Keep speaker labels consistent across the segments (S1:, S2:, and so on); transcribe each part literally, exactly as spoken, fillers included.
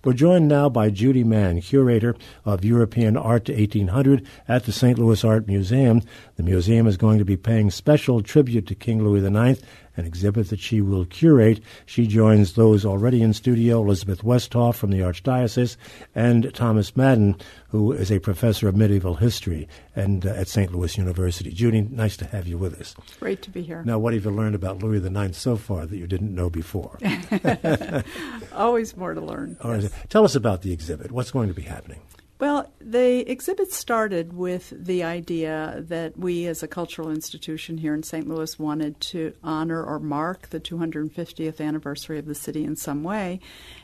S1: We're joined now by Judy Mann, curator of European Art to eighteen hundred at the Saint Louis Art Museum. The museum is going to be paying special tribute to King Louis the Ninth, an exhibit that she will curate. She joins those already in studio, Elizabeth Westhoff from the Archdiocese, and Thomas Madden, who is a professor of medieval history and uh, at Saint Louis University. Judy, nice to have you with us.
S2: Great to be here.
S1: Now, what have you learned about Louis the Ninth so far that you didn't know before?
S2: Always more to learn.
S1: Yes. Tell us about the exhibit. What's going to be happening?
S2: Well, the exhibit started with the idea that we as a cultural institution here in Saint Louis wanted to honor or mark the two hundred fiftieth anniversary of the city in some way.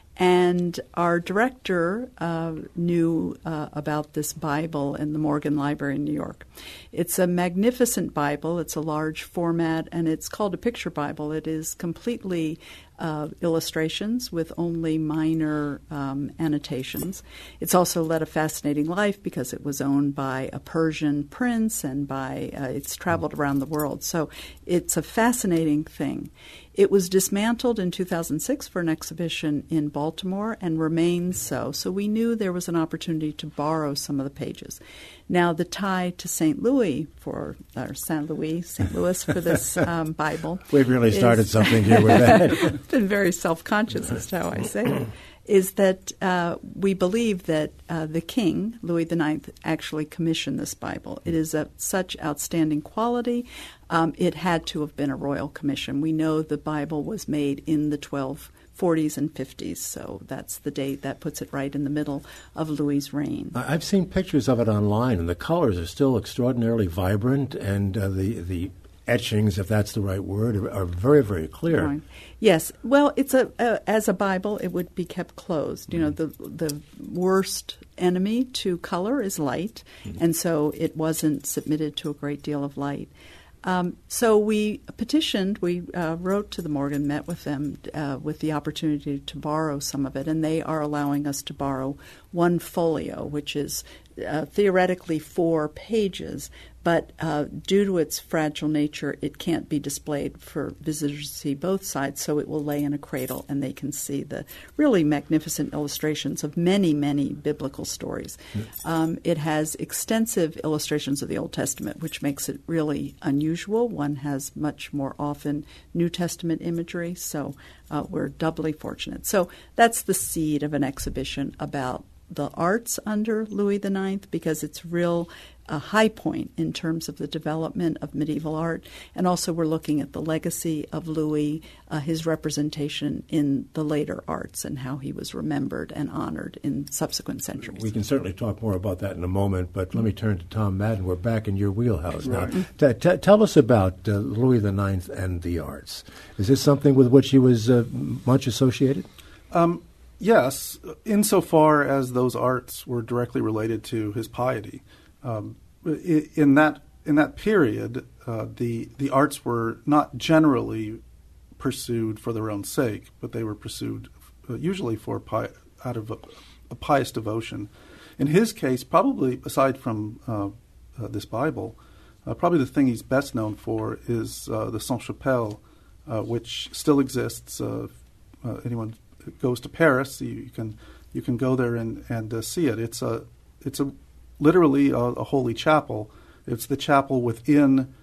S2: And our director uh, knew uh, about this Bible in the Morgan Library in New York. It's a magnificent Bible. It's a large format, and it's called a picture Bible. It is completely uh, illustrations with only minor um, annotations. It's also led a fascinating life because it was owned by a Persian prince, and by uh, it's traveled around the world. So it's a fascinating thing. It was dismantled in two thousand six for an exhibition in Baltimore and remains so. So we knew there was an opportunity to borrow some of the pages. Now, the tie to Saint Louis for or Saint Louis, Saint Louis for this um, Bible.
S1: We've really started is, something here with that.
S2: I've been very self-conscious as to how I say it. Is that uh, we believe that uh, the king, Louis the Ninth, actually commissioned this Bible. It is of such outstanding quality. Um, it had to have been a royal commission. We know the Bible was made in the twelve forties and fifties, so that's the date. That puts it right in the middle of Louis's reign.
S1: I've seen pictures of it online, and the colors are still extraordinarily vibrant, and uh, the the etchings, if that's the right word, are, are very, very clear.
S2: Right. Yes. Well, it's a, a as a Bible, it would be kept closed. You know, the the worst enemy to color is light, mm-hmm. and so it wasn't submitted to a great deal of light. Um, so we petitioned, we uh, wrote to the Morgan, met with them uh, with the opportunity to borrow some of it, and they are allowing us to borrow one folio, which is uh, theoretically four pages, but uh, due to its fragile nature, it can't be displayed for visitors to see both sides, so it will lay in a cradle, and they can see the really magnificent illustrations of many, many biblical stories. Yes. Um, it has extensive illustrations of the Old Testament, which makes it really unusual. One has much more often New Testament imagery, so uh, we're doubly fortunate. So that's the seed of an exhibition about the arts under Louis the Ninth, because it's real a high point in terms of the development of medieval art. And also we're looking at the legacy of Louis, uh, his representation in the later arts, and how he was remembered and honored in subsequent centuries.
S1: We can certainly talk more about that in a moment, but let me turn to Tom Madden. We're back in your wheelhouse
S3: right.
S1: now. T- t- tell us about uh, Louis the Ninth and the arts. Is this something with which he was uh, much associated?
S3: Um, yes, insofar as those arts were directly related to his piety. Um, in that in that period, uh, the the arts were not generally pursued for their own sake, but they were pursued uh, usually for pi- out of a, a pious devotion. In his case, probably aside from uh, uh, this Bible, uh, probably the thing he's best known for is uh, the Sainte-Chapelle, uh, which still exists. Uh, uh, anyone who goes to Paris, you, you can you can go there and and uh, see it. It's a it's a literally a, a holy chapel. It's the chapel within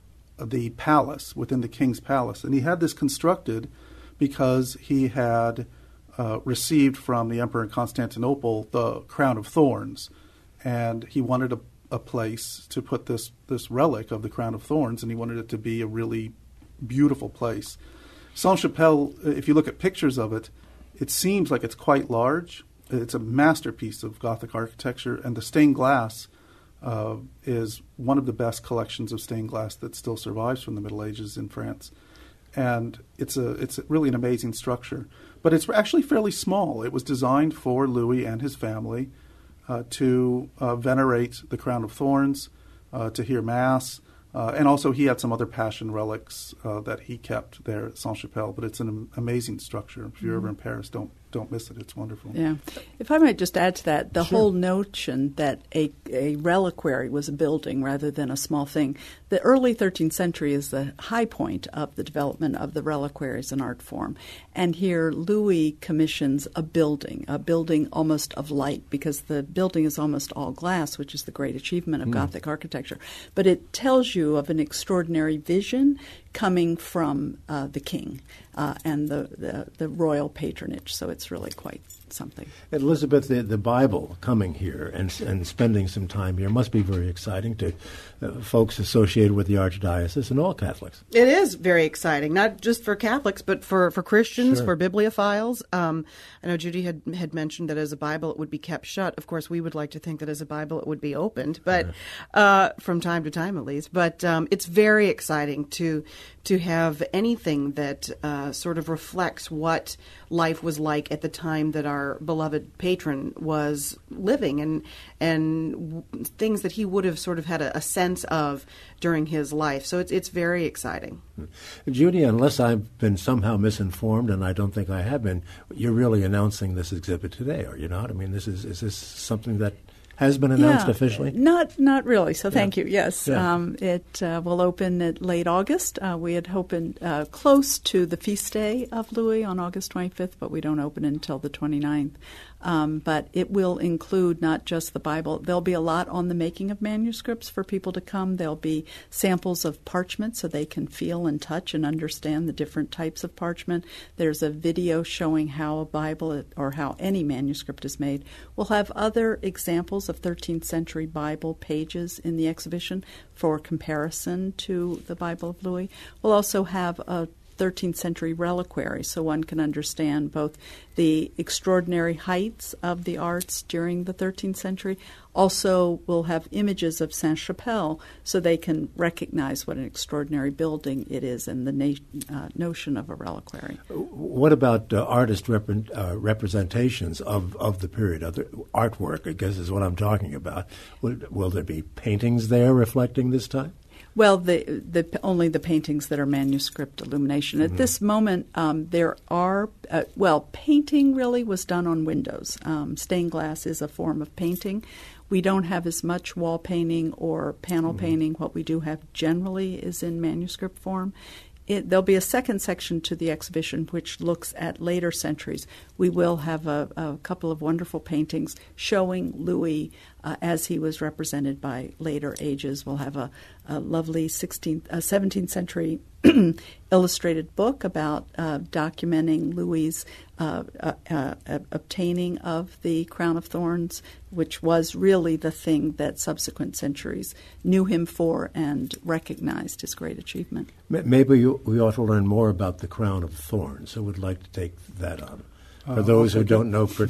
S3: the palace, within the king's palace. And he had this constructed because he had uh, received from the emperor in Constantinople the crown of thorns. And he wanted a, a place to put this, this relic of the crown of thorns, and he wanted it to be a really beautiful place. Sainte-Chapelle, if you look at pictures of it, it seems like it's quite large. It's a masterpiece of Gothic architecture, and the stained glass uh, is one of the best collections of stained glass that still survives from the Middle Ages in France. And it's a it's really an amazing structure. But it's actually fairly small. It was designed for Louis and his family uh, to uh, venerate the crown of thorns, uh, to hear Mass, uh, and also he had some other Passion relics uh, that he kept there at Sainte-Chapelle. But it's an amazing structure. If you're mm-hmm. ever in Paris, don't don't miss it. It's wonderful.
S2: Yeah. If I might just add to that, the
S1: Sure.
S2: whole notion that a, a reliquary was a building rather than a small thing, the early thirteenth century is the high point of the development of the reliquary as an art form. And here Louis commissions a building, a building almost of light, because the building is almost all glass, which is the great achievement of mm. Gothic architecture. But it tells you of an extraordinary vision coming from uh, the king uh, and the, the, the royal patronage. So it's really quite something.
S1: Elizabeth, the, the Bible coming here and, and spending some time here must be very exciting to uh, folks associated with the Archdiocese and all Catholics.
S4: It is very exciting, not just for Catholics, but for, for Christians,
S1: Sure.
S4: for bibliophiles. Um, I know Judy had had mentioned that as a Bible it would be kept shut. Of course, we would like to think that as a Bible it would be opened, but yeah. uh, from time to time at least. But um, it's very exciting to to have anything that uh, sort of reflects what life was like at the time that our beloved patron was living, and and w- things that he would have sort of had a, a sense of during his life. So it's it's very exciting.
S1: Judy, unless I've been somehow misinformed, and I don't think I have been, you're really announcing this exhibit today, are you not? I mean, this is is this something that has been announced
S2: yeah,
S1: officially?
S2: Not not really, so thank
S1: yeah.
S2: you. Yes,
S1: yeah.
S2: um, it uh, will open at late August. Uh, we had hoped uh, close to the feast day of Louis on August twenty-fifth, but we don't open until the twenty-ninth. Um, but it will include not just the Bible. There'll be a lot on the making of manuscripts for people to come. There'll be samples of parchment so they can feel and touch and understand the different types of parchment. There's a video showing how a Bible or how any manuscript is made. We'll have other examples of thirteenth century Bible pages in the exhibition for comparison to the Bible of Louis. We'll also have a thirteenth century reliquary, so one can understand both the extraordinary heights of the arts during the thirteenth century. Also, we'll have images of Sainte-Chapelle, so they can recognize what an extraordinary building it is and the na- uh, notion of a reliquary.
S1: What about uh, artist rep- uh, representations of, of the period, of the artwork, I guess is what I'm talking about. Will, will there be paintings there reflecting this time?
S2: Well, the, the only the paintings that are manuscript illumination. At mm-hmm. this moment, um, there are, uh, well, painting really was done on windows. Um, stained glass is a form of painting. We don't have as much wall painting or panel mm-hmm. painting. What we do have generally is in manuscript form. It, there'll be a second section to the exhibition which looks at later centuries. We will have a, a couple of wonderful paintings showing Louis uh, as he was represented by later ages. We'll have a, a lovely sixteenth, uh, seventeenth century illustrated book about uh, documenting Louis' uh, uh, uh, obtaining of the crown of thorns, which was really the thing that subsequent centuries knew him for and recognized his great achievement.
S1: Maybe you, we ought to learn more about the crown of thorns. I would like to take that on. For uh, those who don't know, back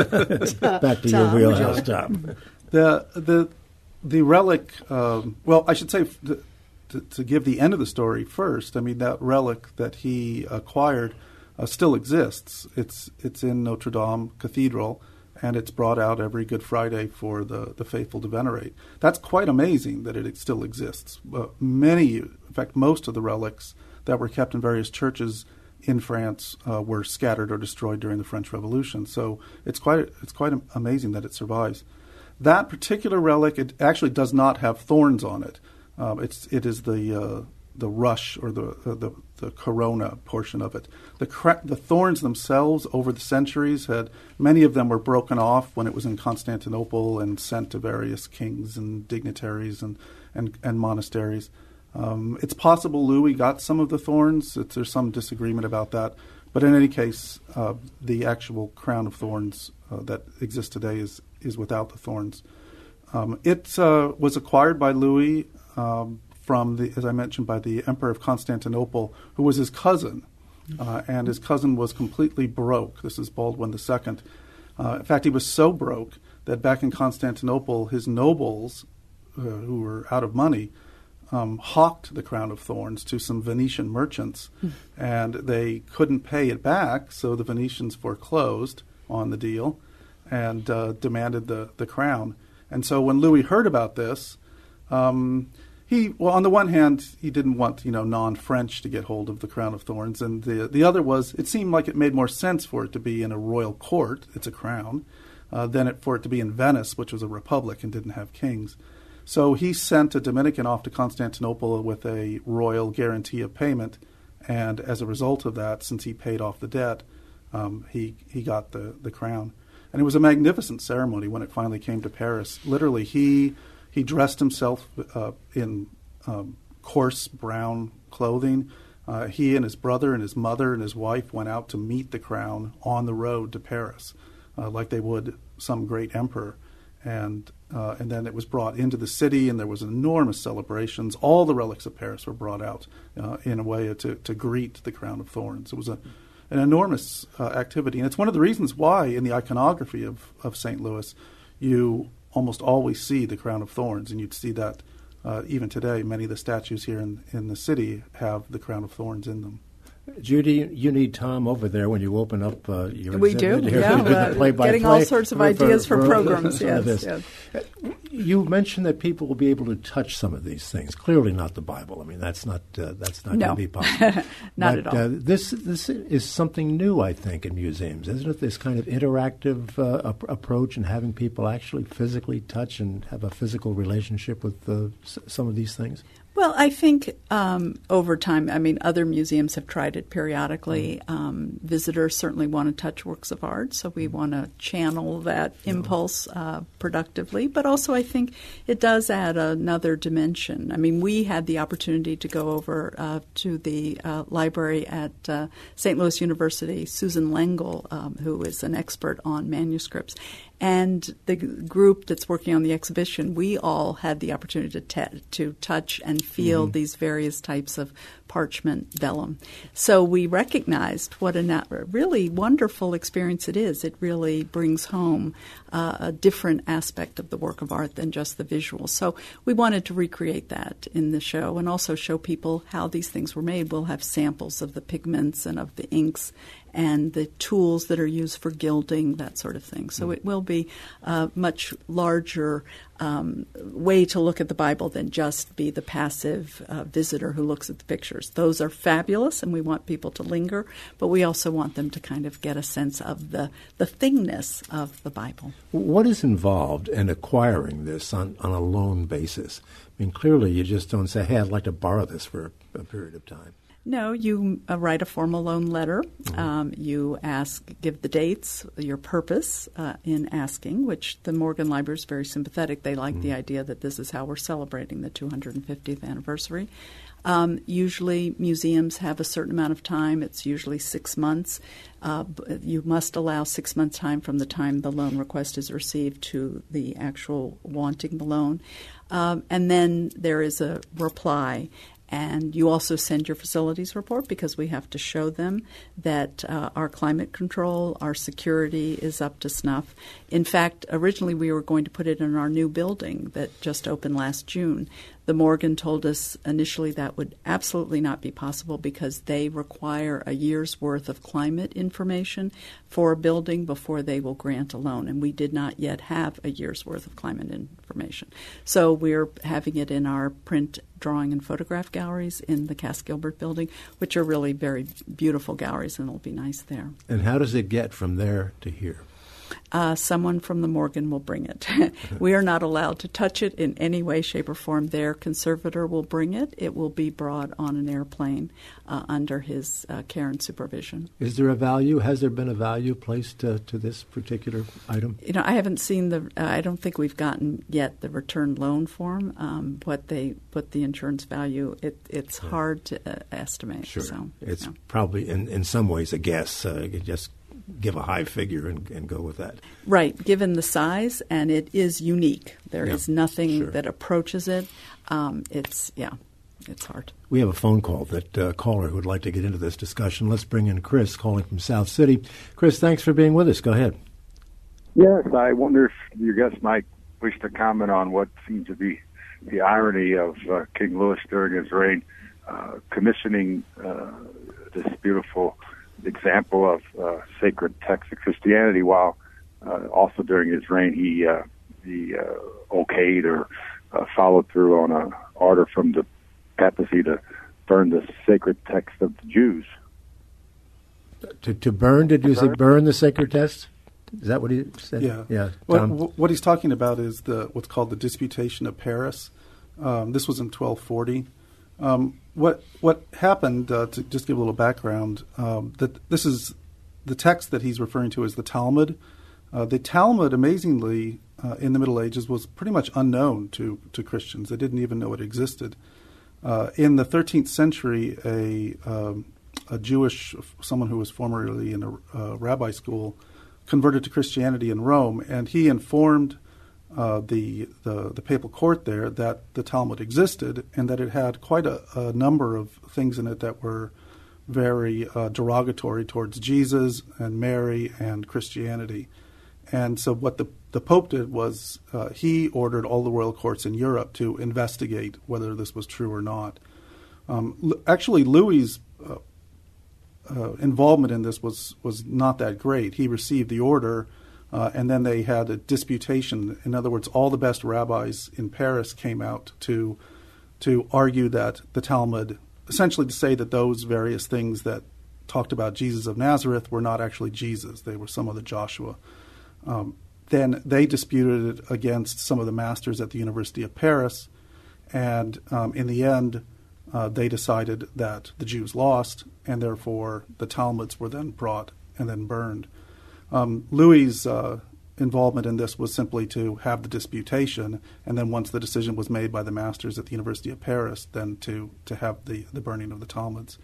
S1: to
S4: Tom,
S1: your wheelhouse, Tom.
S3: The the the relic. Um, well, I should say. The, To, to give the end of the story first, I mean, that relic that he acquired uh, still exists. It's it's in Notre Dame Cathedral, and it's brought out every Good Friday for the, the faithful to venerate. That's quite amazing that it still exists. Uh, many, in fact, most of the relics that were kept in various churches in France uh, were scattered or destroyed during the French Revolution. So it's quite it's quite amazing that it survives. That particular relic, it actually does not have thorns on it. Um, it's it is the uh, the rush or the, uh, the the corona portion of it. The cra- the thorns themselves over the centuries had many of them were broken off when it was in Constantinople and sent to various kings and dignitaries and and, and monasteries. Um, it's possible Louis got some of the thorns. It's, there's some disagreement about that, but in any case, uh, the actual crown of thorns uh, that exists today is is without the thorns. Um, it uh, was acquired by Louis. Um, from the, as I mentioned, by the Emperor of Constantinople, who was his cousin, uh, and his cousin was completely broke. This is Baldwin the Second. Uh, in fact, he was so broke that back in Constantinople, his nobles, uh, who were out of money, um, hawked the crown of thorns to some Venetian merchants, mm. and they couldn't pay it back, so the Venetians foreclosed on the deal and uh, demanded the, the crown. And so when Louis heard about this, Um, He well, on the one hand, he didn't want you know non-French to get hold of the crown of thorns, and the the other was it seemed like it made more sense for it to be in a royal court. It's a crown, uh, than it for it to be in Venice, which was a republic and didn't have kings. So he sent a Dominican off to Constantinople with a royal guarantee of payment, and as a result of that, since he paid off the debt, um, he he got the the crown, and it was a magnificent ceremony when it finally came to Paris. Literally, he. He dressed himself uh, in um, coarse brown clothing. Uh, he and his brother and his mother and his wife went out to meet the crown on the road to Paris, uh, like they would some great emperor. And uh, and then it was brought into the city, and there was enormous celebrations. All the relics of Paris were brought out uh, in a way to, to greet the crown of thorns. It was a, an enormous uh, activity. And it's one of the reasons why in the iconography of, of Saint Louis you almost always see the crown of thorns, and you'd see that uh, even today. Many of the statues here in, in the city have the crown of thorns in them.
S1: Judy, you need Tom over there when you open up uh, your
S2: we do,
S1: here.
S2: yeah. Uh,
S1: play by
S2: getting
S1: play
S2: all sorts of
S1: for,
S2: ideas for,
S1: for,
S2: for programs,
S1: for
S2: yes, yes.
S1: You mentioned that people will be able to touch some of these things. Clearly not the Bible. I mean, that's not uh, that's not
S2: no.
S1: going to be possible.
S2: Not
S1: but,
S2: at all.
S1: Uh, this this is something new, I think, in museums, isn't it? This kind of interactive uh, ap- approach and having people actually physically touch and have a physical relationship with uh, s- some of these things.
S2: Well, I think um, over time, I mean, other museums have tried it periodically. Um, visitors certainly want to touch works of art, so we want to channel that impulse uh, productively. But also, I think it does add another dimension. I mean, we had the opportunity to go over uh, to the uh, library at uh, Saint Louis University, Susan Lengel, um, who is an expert on manuscripts. And the g- group that's working on the exhibition, we all had the opportunity to t- to touch and feel mm-hmm. these various types of parchment vellum. So we recognized what a na- really wonderful experience it is. It really brings home uh, a different aspect of the work of art than just the visual. So we wanted to recreate that in the show and also show people how these things were made. We'll have samples of the pigments and of the inks and the tools that are used for gilding, that sort of thing. So it will be a much larger um, way to look at the Bible than just be the passive uh, visitor who looks at the pictures. Those are fabulous, and we want people to linger, but we also want them to kind of get a sense of the, the thingness of the Bible.
S1: What is involved in acquiring this on, on a loan basis? I mean, clearly you just don't say, hey, I'd like to borrow this for a, a period of time.
S2: No, you uh, write a formal loan letter. Mm-hmm. Um, you ask, give the dates, your purpose uh, in asking, which the Morgan Library is very sympathetic. They like mm-hmm. the idea that this is how we're celebrating the two hundred fiftieth anniversary. Um, usually museums have a certain amount of time. It's usually six months. Uh, you must allow six months' time from the time the loan request is received to the actual wanting the loan. Um, and then there is a reply. And you also send your facilities report because we have to show them that uh, our climate control, our security is up to snuff. In fact, originally we were going to put it in our new building that just opened last June. The Morgan told us initially that would absolutely not be possible because they require a year's worth of climate information for a building before they will grant a loan. And we did not yet have a year's worth of climate information. So we're having it in our print, drawing, and photograph galleries in the Cass Gilbert building, which are really very beautiful galleries, and it'll be nice there.
S1: And how does it get from there to here?
S2: Uh, someone from the Morgan will bring it. We are not allowed to touch it in any way, shape, or form. Their conservator will bring it. It will be brought on an airplane uh, under his uh, care and supervision.
S1: Is there a value? Has there been a value placed uh, to this particular item?
S2: You know, I haven't seen the. Uh, I don't think we've gotten yet the return loan form. Um, what they put the insurance value. It, it's yeah. hard to uh, estimate.
S1: Sure,
S2: so,
S1: it's
S2: yeah.
S1: probably in, in some ways a guess. Uh, you just give a high figure and, and go with that.
S2: Right, given the size, and it is unique. There
S1: yeah,
S2: is nothing
S1: sure.
S2: that approaches it. Um, it's, yeah, it's hard.
S1: We have a phone call that uh, caller who would like to get into this discussion. Let's bring in Chris calling from South City. Chris, thanks for being with us. Go ahead.
S5: Yes, I wonder if your guest might wish to comment on what seems to be the irony of uh, King Louis during his reign, uh, commissioning uh, this beautiful example of uh, sacred text of Christianity, while uh, also during his reign he uh, he uh, okayed or uh, followed through on a order from the papacy to burn the sacred text of the Jews.
S1: To, to burn? Did you say burn the sacred text? Is that what he said?
S3: Yeah.
S1: Yeah.
S3: What, what he's talking about is the what's called the Disputation of Paris. Um, this was in twelve forty. Um, what what happened? Uh, to just give a little background, um, that this is the text that he's referring to as the Talmud. Uh, the Talmud, amazingly, uh, in the Middle Ages, was pretty much unknown to to Christians. They didn't even know it existed. Uh, in the thirteenth century, a um, a Jewish someone who was formerly in a uh, rabbi school converted to Christianity in Rome, and he informed uh, the, the the papal court there that the Talmud existed and that it had quite a, a number of things in it that were very uh, derogatory towards Jesus and Mary and Christianity. And so what the, the Pope did was uh, he ordered all the royal courts in Europe to investigate whether this was true or not. Um, l- actually, Louis's uh, Uh, involvement in this was, was not that great. He received the order, uh, and then they had a disputation. In other words, all the best rabbis in Paris came out to to argue that the Talmud, essentially to say that those various things that talked about Jesus of Nazareth were not actually Jesus. They were some other Joshua. Um, then they disputed it against some of the masters at the University of Paris, and um, in the end, Uh, they decided that the Jews lost, and therefore the Talmuds were then brought and then burned. Um, Louis's uh, involvement in this was simply to have the disputation, and then once the decision was made by the masters at the University of Paris, then to, to have the, the burning of the Talmuds.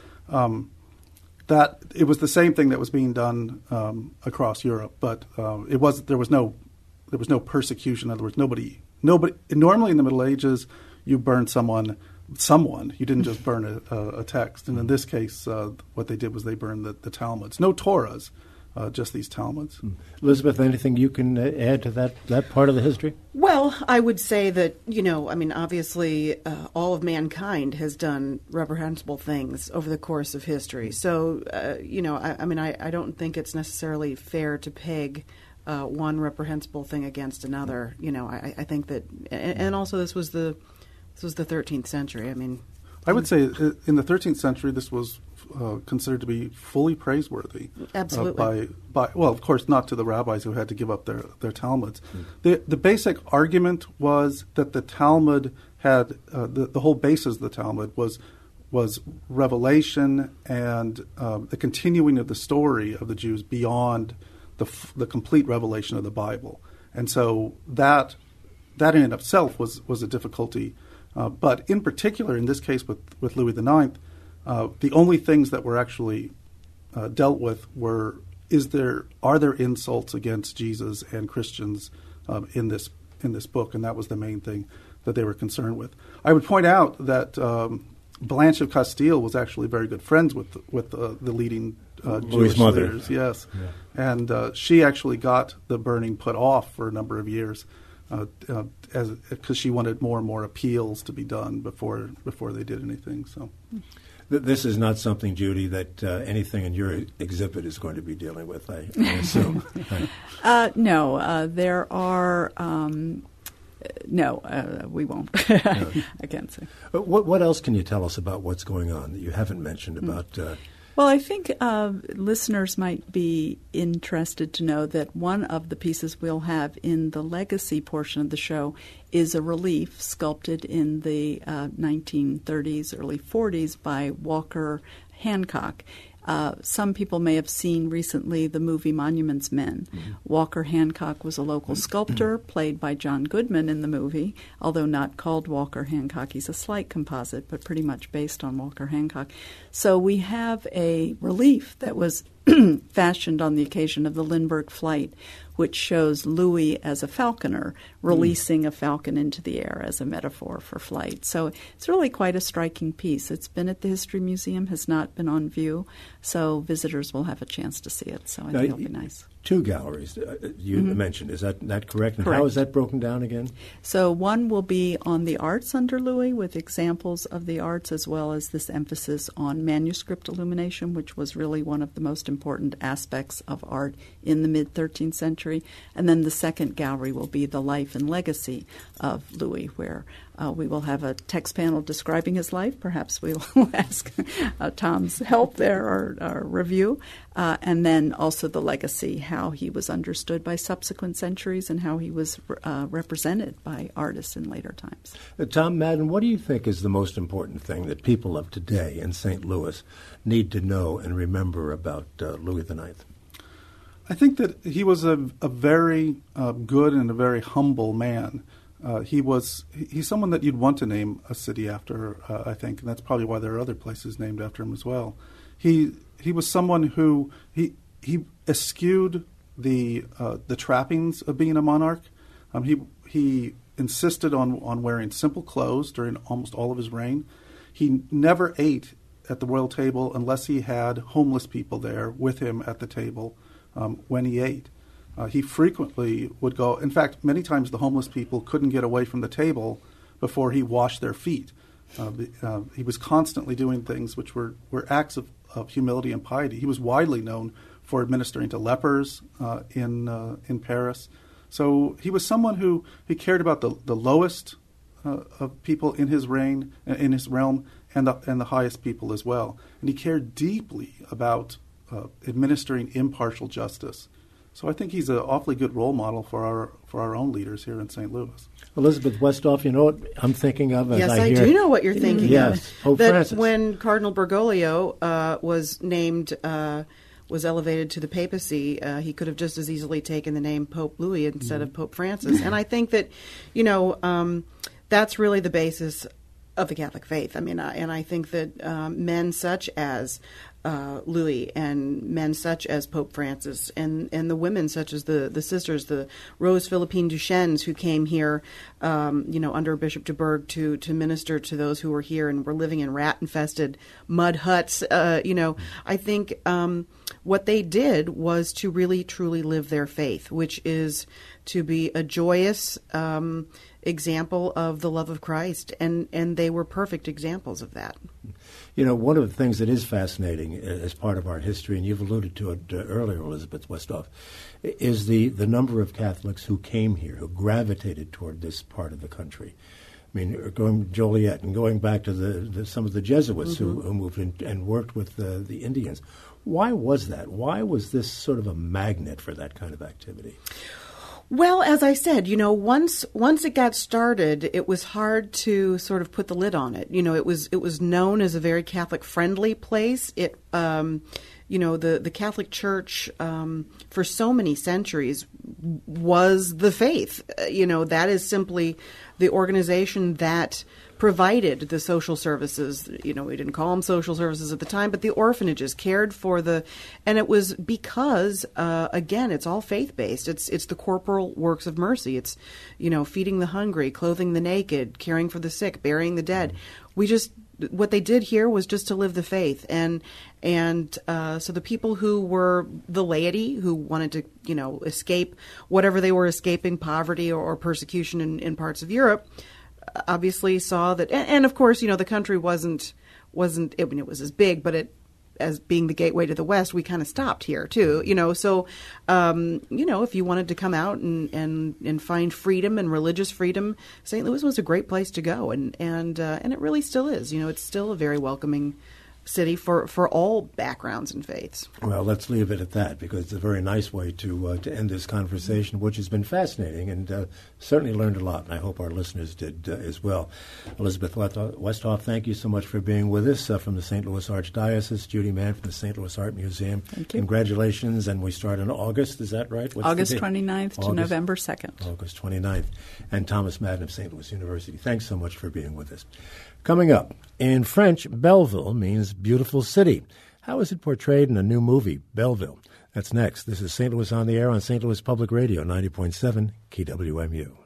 S3: Um, that it was the same thing that was being done um, across Europe, but uh, it was there was no there was no persecution. In other words, nobody nobody normally in the Middle Ages you burned someone. Someone. You didn't just burn a, a, a text. And in this case, uh, what they did was they burned the, the Talmuds. No Torahs, uh, just these Talmuds.
S1: Elizabeth, anything you can uh, add to that, that part of the history?
S4: Well, I would say that, you know, I mean, obviously uh, all of mankind has done reprehensible things over the course of history. So, uh, you know, I, I mean, I, I don't think it's necessarily fair to peg uh, one reprehensible thing against another. You know, I, I think that, and, and also this was the This was the thirteenth century. I mean,
S3: I would say in the thirteenth century, this was uh, considered to be fully praiseworthy.
S4: Absolutely.
S3: Uh, by, by, well, of course, not to the rabbis who had to give up their, their Talmuds. Mm. The, the basic argument was that the Talmud had, uh, the, the whole basis of the Talmud was was revelation and um, the continuing of the story of the Jews beyond the, the complete revelation of the Bible. And so that that in and of itself was, was a difficulty. Uh, but in particular, in this case with, with Louis the Ninth, uh, the only things that were actually uh, dealt with were is there are there insults against Jesus and Christians um, in this in this book, and that was the main thing that they were concerned with. I would point out that um, Blanche of Castile was actually very good friends with with uh, the leading uh, Jewish
S1: mother.
S3: leaders. Yes, yeah. And uh, she actually got the burning put off for a number of years. Uh, uh, as because she wanted more and more appeals to be done before before they did anything. So,
S1: this is not something, Judy, that uh, anything in your exhibit is going to be dealing with, I, I assume.
S2: uh, no, uh, there are. Um, no, uh, we won't.
S1: No.
S2: I can't say.
S1: But what what else can you tell us about what's going on that you haven't mentioned about? Mm. Uh,
S2: Well, I think uh, listeners might be interested to know that one of the pieces we'll have in the legacy portion of the show is a relief sculpted in the uh, nineteen thirties, early forties by Walker Hancock. Uh, some people may have seen recently the movie Monuments Men. Mm-hmm. Walker Hancock was a local sculptor, played by John Goodman in the movie, although not called Walker Hancock. He's a slight composite, but pretty much based on Walker Hancock. So we have a relief that was fashioned on the occasion of the Lindbergh flight, which shows Louis as a falconer releasing mm. a falcon into the air as a metaphor for flight. So it's really quite a striking piece. It's been at the History Museum, has not been on view, so visitors will have a chance to see it. So I
S1: now,
S2: think it'll be nice.
S1: two galleries uh, you
S2: Mm-hmm.
S1: mentioned. Is that, that correct? And
S2: Correct.
S1: how is that broken down again?
S2: So one will be on the arts under Louis with examples of the arts, as well as this emphasis on manuscript illumination, which was really one of the most important aspects of art in the mid-thirteenth century. And then the second gallery will be the life and legacy of Louis, where uh, we will have a text panel describing his life. Perhaps we'll ask uh, Tom's help there, or, or review. Uh, and then also the legacy, how he was understood by subsequent centuries and how he was uh, represented by artists in later times.
S1: Uh, Tom Madden, what do you think is the most important thing that people of today in Saint Louis need to know and remember about uh, Louis the Ninth?
S3: I think that he was a, a very uh, good and a very humble man. Uh, he was he's someone that you'd want to name a city after, uh, I think, and that's probably why there are other places named after him as well. He he was someone who he he eschewed the uh, the trappings of being a monarch. Um, he he insisted on on wearing simple clothes during almost all of his reign. He never ate at the royal table unless he had homeless people there with him at the table um, when he ate. Uh, he frequently would go. In fact, many times the homeless people couldn't get away from the table before he washed their feet. Uh, uh, he was constantly doing things which were, were acts of, of humility and piety. He was widely known for administering to lepers uh, in uh, in Paris. So he was someone who he cared about the, the lowest uh, of people in his reign, in his realm, and the, and the highest people as well. And he cared deeply about uh, administering impartial justice. So I think he's an awfully good role model for our for our own leaders here in Saint Louis.
S1: Elizabeth Westhoff, you know what I'm thinking of as
S4: yes,
S1: I
S4: I,
S1: hear...
S4: do know what you're thinking
S1: yes,
S4: of.
S1: Pope
S4: that
S1: Francis.
S4: When Cardinal Bergoglio uh, was named, uh, was elevated to the papacy, uh, he could have just as easily taken the name Pope Louis instead mm-hmm. of Pope Francis. And I think that, you know, um, that's really the basis of the Catholic faith. I mean, I, and I think that um, men such as uh, Louis and men such as Pope Francis and, and the women such as the, the sisters, the Rose Philippine Duchesnes who came here, um, you know, under Bishop de Burgh to, to minister to those who were here and were living in rat-infested mud huts. Uh, you know, I think um, what they did was to really, truly live their faith, which is to be a joyous um, example of the love of Christ, and, and they were perfect examples of that.
S1: You know, one of the things that is fascinating as part of our history, and you've alluded to it uh, earlier, Elizabeth Westhoff, is the, the number of Catholics who came here, who gravitated toward this part of the country. I mean, going Joliet and going back to the, the some of the Jesuits mm-hmm. who, who moved in and worked with the, the Indians. Why was that? Why was this sort of a magnet for that kind of activity?
S4: Well, as I said, you know, once once it got started, it was hard to sort of put the lid on it. You know, it was it was known as a very Catholic friendly place. It, um, you know, the the Catholic Church um, for so many centuries was the faith. Uh, you know, that is simply the organization that provided the social services. You know, we didn't call them social services at the time, but the orphanages cared for the, and it was because, uh, again, it's all faith-based. It's it's the corporal works of mercy. It's, you know, feeding the hungry, clothing the naked, caring for the sick, burying the dead. We just, what they did here was just to live the faith. And, and uh, so the people who were the laity, who wanted to, you know, escape whatever they were escaping, poverty or, or persecution in, in parts of Europe, obviously saw that, and, and of course, you know, the country wasn't wasn't. I mean, it was as big, but it, as being the gateway to the West, we kind of stopped here too. You know, so um, you know, if you wanted to come out and, and, and find freedom and religious freedom, Saint Louis was a great place to go, and and uh, and it really still is. You know, it's still a very welcoming city for, for all backgrounds and faiths.
S1: Well, let's leave it at that, because it's a very nice way to uh, to end this conversation, which has been fascinating, and uh, certainly learned a lot, and I hope our listeners did uh, as well. Elizabeth Westhoff, thank you so much for being with us uh, from the Saint Louis Archdiocese. Judy Mann from the Saint Louis Art Museum.
S2: Thank you.
S1: Congratulations, and we start in August, is that right? What's
S2: August twenty-ninth to November second.
S1: August twenty-ninth. And Thomas Madden of Saint Louis University. Thanks so much for being with us. Coming up, in French, Belleville means beautiful city. How is it portrayed in a new movie, Belleville? That's next. This is Saint Louis on the Air on Saint Louis Public Radio, ninety point seven K W M U.